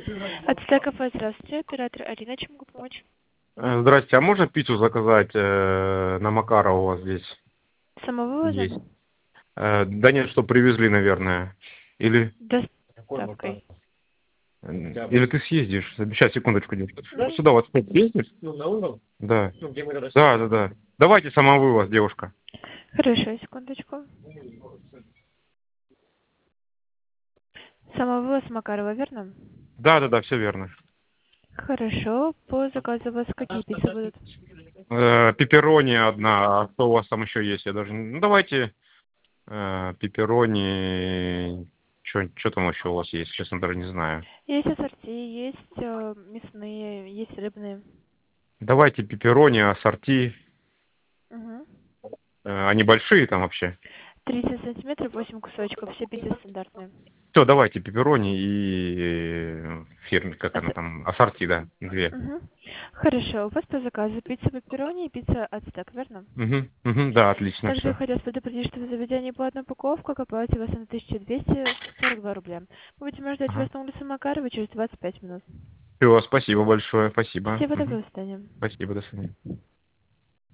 От Стекова, здравствуйте, оператор Алина, чем могу помочь? Здрасте, а можно пиццу заказать на Макарова у вас здесь Самовывозом? есть? Да нет, что привезли, наверное. Или Доставкой. или ты съездишь? Сейчас, секундочку, девушка. Мгм. Сюда вот съездишь? Да. Да. Давайте самовывоз, девушка. Хорошо, секундочку. Самовывоз Макарова, верно? Да, все верно. Хорошо, по заказу у вас какие пиццы будут? Пепперони одна, а что у вас там еще есть? Я даже... Ну, давайте пепперони... Что там еще у вас есть? Честно, даже не знаю. Есть ассорти, есть мясные, есть рыбные. Давайте пепперони, ассорти. Угу. Они большие там вообще? 30 сантиметров, 8 кусочков, все пиццы стандартные. Все, давайте пепперони и фирме, как она Ас- там, ассорти, да, две. Мгм. Хорошо, у вас по заказу пицца пепперони и пицца ацтек, верно? Да, отлично, Также все. хотелось предупредить, что в заведении платная упаковка, оплате вас на 1242 рубля. Мы будем ждать Ага. вас на улице Макарова через 25 минут. Все, спасибо большое, спасибо. Всего доброго, до свидания. Спасибо, до свидания.